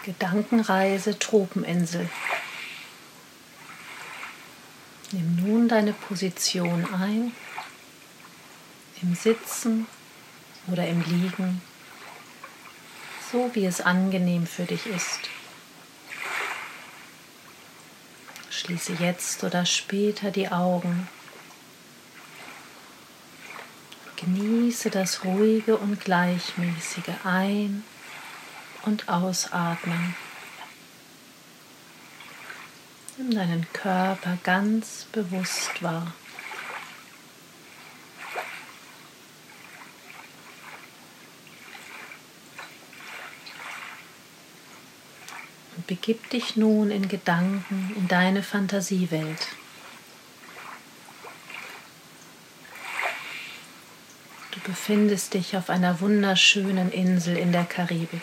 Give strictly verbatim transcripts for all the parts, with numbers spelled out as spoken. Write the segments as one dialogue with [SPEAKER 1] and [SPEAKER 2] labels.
[SPEAKER 1] Gedankenreise Tropeninsel. Nimm nun deine Position ein, im Sitzen oder im Liegen, so wie es angenehm für dich ist. Schließe jetzt oder später die Augen. Genieße das ruhige und gleichmäßige Ein- und Ausatmen. Nimm deinen Körper ganz bewusst wahr. Und begib dich nun in Gedanken in deine Fantasiewelt. Du befindest dich auf einer wunderschönen Insel in der Karibik.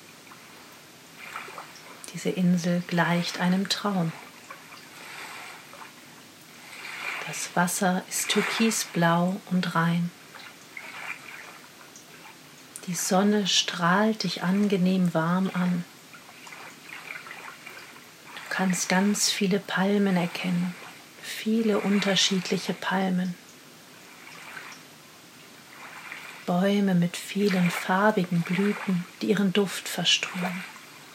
[SPEAKER 1] Diese Insel gleicht einem Traum. Das Wasser ist türkisblau und rein. Die Sonne strahlt dich angenehm warm an. Du kannst ganz viele Palmen erkennen, viele unterschiedliche Palmen. Bäume mit vielen farbigen Blüten, die ihren Duft verströmen.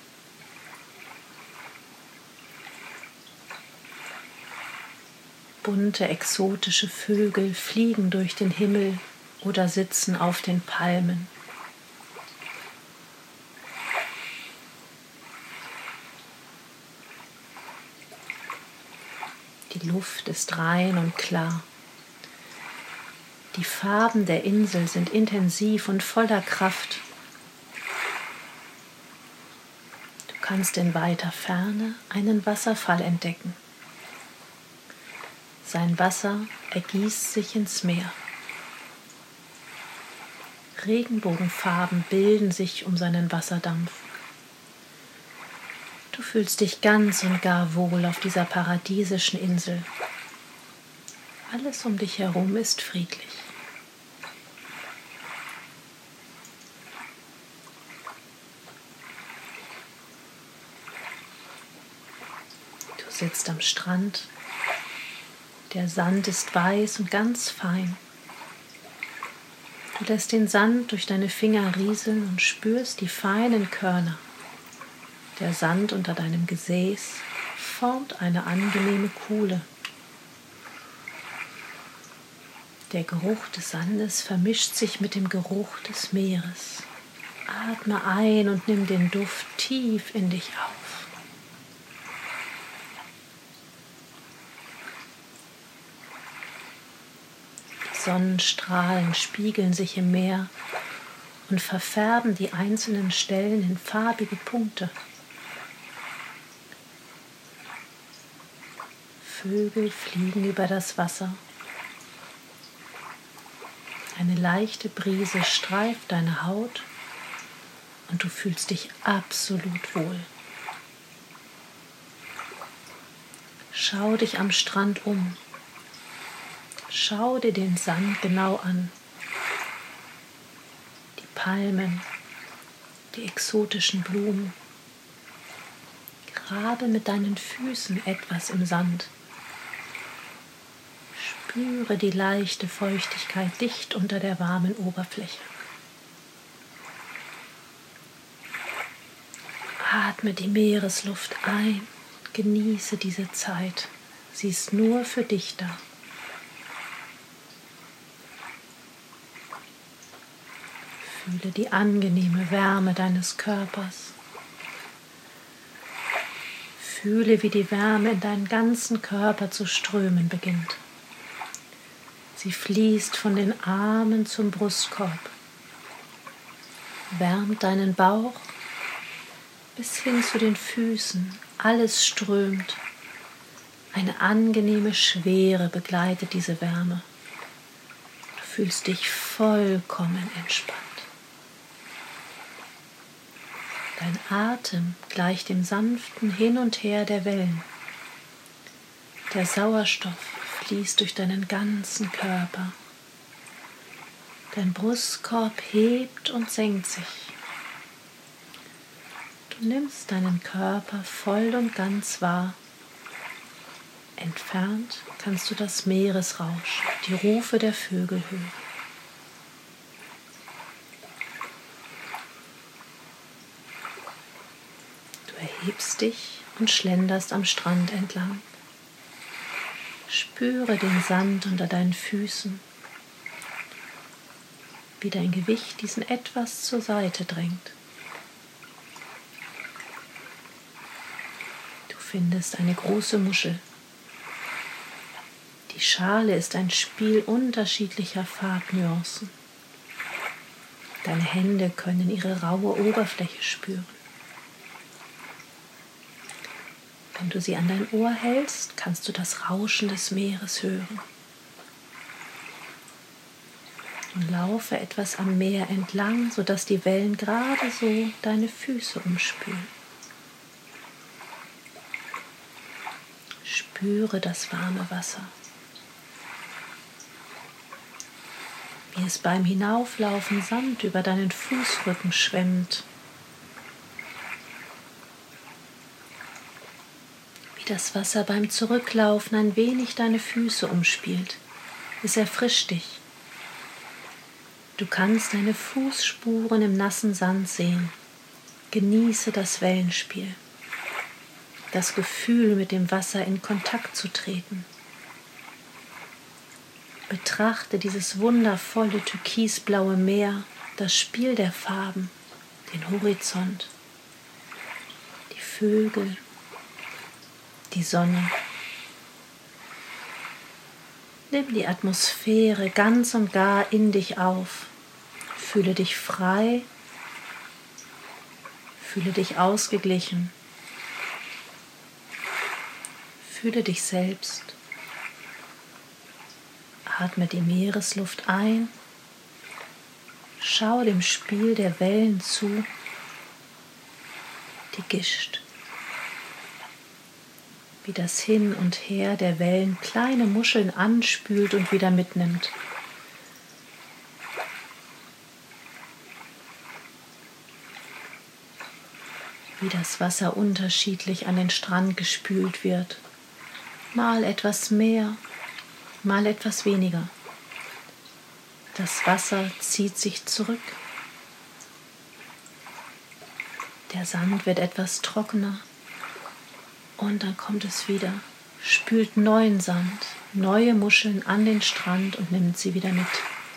[SPEAKER 1] Bunte, exotische Vögel fliegen durch den Himmel oder sitzen auf den Palmen. Die Luft ist rein und klar. Die Farben der Insel sind intensiv und voller Kraft. Du kannst in weiter Ferne einen Wasserfall entdecken. Sein Wasser ergießt sich ins Meer. Regenbogenfarben bilden sich um seinen Wasserdampf. Du fühlst dich ganz und gar wohl auf dieser paradiesischen Insel. Alles um dich herum ist friedlich. Du sitzt am Strand. Der Sand ist weiß und ganz fein. Du lässt den Sand durch deine Finger rieseln und spürst die feinen Körner. Der Sand unter deinem Gesäß formt eine angenehme Kuhle. Der Geruch des Sandes vermischt sich mit dem Geruch des Meeres. Atme ein und nimm den Duft tief in dich auf. Sonnenstrahlen spiegeln sich im Meer und verfärben die einzelnen Stellen in farbige Punkte. Vögel fliegen über das Wasser. Eine leichte Brise streift deine Haut und du fühlst dich absolut wohl. Schau dich am Strand um. Schau dir den Sand genau an. Die Palmen, die exotischen Blumen. Grabe mit deinen Füßen etwas im Sand. Spüre die leichte Feuchtigkeit dicht unter der warmen Oberfläche. Atme die Meeresluft ein, genieße diese Zeit. Sie ist nur für dich da. Fühle die angenehme Wärme deines Körpers. Fühle, wie die Wärme in deinen ganzen Körper zu strömen beginnt. Sie fließt von den Armen zum Brustkorb, wärmt deinen Bauch bis hin zu den Füßen. Alles strömt. Eine angenehme Schwere begleitet diese Wärme. Du fühlst dich vollkommen entspannt. Dein Atem gleicht dem sanften Hin und Her der Wellen. Der Sauerstoff fließt durch deinen ganzen Körper. Dein Brustkorb hebt und senkt sich. Du Du nimmst deinen Körper voll und ganz wahr. Entfernt kannst du das Meeresrauschen, die Rufe der Vögel hören. Du erhebst dich und schlenderst am Strand entlang. Spüre den Sand unter deinen Füßen, wie dein Gewicht diesen etwas zur Seite drängt. Du findest eine große Muschel. Die Schale ist ein Spiel unterschiedlicher Farbnuancen. Deine Hände können ihre raue Oberfläche spüren. Wenn du sie an dein Ohr hältst, kannst du das Rauschen des Meeres hören. Und laufe etwas am Meer entlang, sodass die Wellen gerade so deine Füße umspülen. Spüre das warme Wasser. Wie es beim Hinauflaufen Sand über deinen Fußrücken schwemmt. Wie das Wasser beim Zurücklaufen ein wenig deine Füße umspielt. Es erfrischt dich. Du kannst deine Fußspuren im nassen Sand sehen. Genieße das Wellenspiel. Das Gefühl, mit dem Wasser in Kontakt zu treten. Betrachte dieses wundervolle türkisblaue Meer, das Spiel der Farben, den Horizont, die Vögel, die Sonne. Nimm die Atmosphäre ganz und gar in dich auf. Fühle dich frei, fühle dich ausgeglichen, fühle dich selbst. Atme die Meeresluft ein, schau dem Spiel der Wellen zu, die Gischt, wie das Hin und Her der Wellen kleine Muscheln anspült und wieder mitnimmt. Wie das Wasser unterschiedlich an den Strand gespült wird, mal etwas mehr, mal etwas weniger. Das Wasser zieht sich zurück. Der Sand wird etwas trockener und dann kommt es wieder, spült neuen Sand, neue Muscheln an den Strand und nimmt sie wieder mit.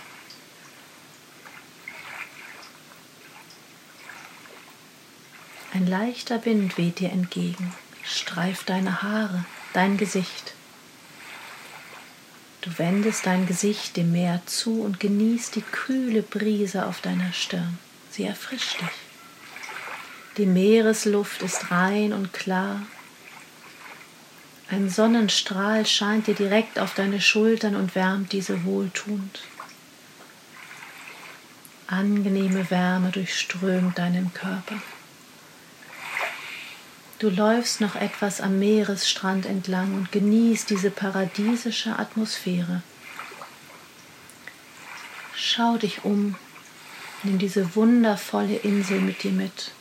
[SPEAKER 1] Ein leichter Wind weht dir entgegen, streift deine Haare, dein Gesicht. Du wendest dein Gesicht dem Meer zu und genießt die kühle Brise auf deiner Stirn. Sie erfrischt dich. Die Meeresluft ist rein und klar. Ein Sonnenstrahl scheint dir direkt auf deine Schultern und wärmt diese wohltuend. Angenehme Wärme durchströmt deinen Körper. Du läufst noch etwas am Meeresstrand entlang und genießt diese paradiesische Atmosphäre. Schau dich um, nimm diese wundervolle Insel mit dir mit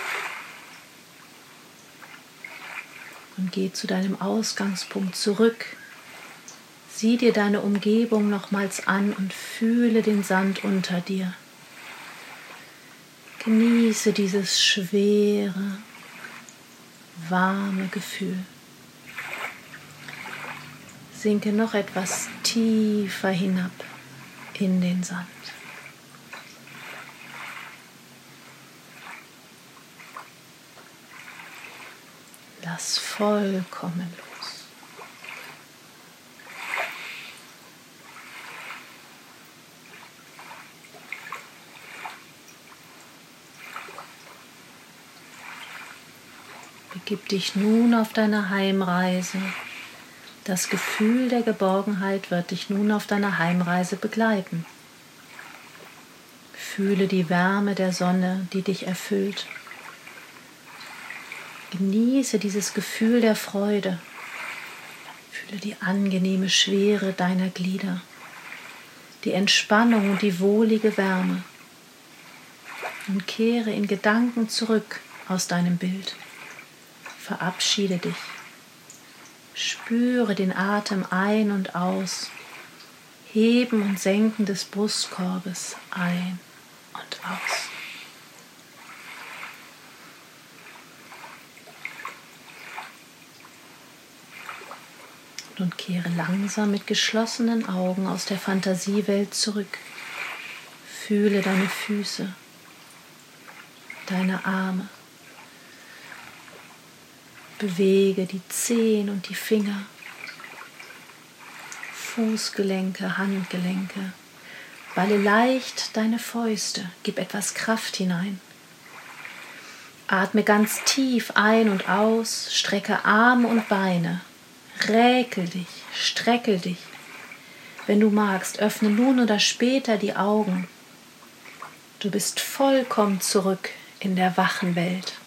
[SPEAKER 1] und geh zu deinem Ausgangspunkt zurück. Sieh dir deine Umgebung nochmals an und fühle den Sand unter dir. Genieße dieses schwere, warme Gefühl. Sinke noch etwas tiefer hinab in den Sand. Lass vollkommen los. Begib dich nun auf deine Heimreise. Das Gefühl der Geborgenheit wird dich nun auf deiner Heimreise begleiten. Fühle die Wärme der Sonne, die dich erfüllt. Genieße dieses Gefühl der Freude. Fühle die angenehme Schwere deiner Glieder, die Entspannung und die wohlige Wärme. Und kehre in Gedanken zurück aus deinem Bild. Verabschiede dich. Spüre den Atem ein und aus, Heben und Senken des Brustkorbes ein und aus. Und kehre langsam mit geschlossenen Augen aus der Fantasiewelt zurück. Fühle deine Füße, deine Arme. Bewege die Zehen und die Finger, Fußgelenke, Handgelenke. Balle leicht deine Fäuste, gib etwas Kraft hinein. Atme ganz tief ein und aus, strecke Arme und Beine. Räkel dich, streckel dich. Wenn du magst, öffne nun oder später die Augen. Du bist vollkommen zurück in der wachen Welt.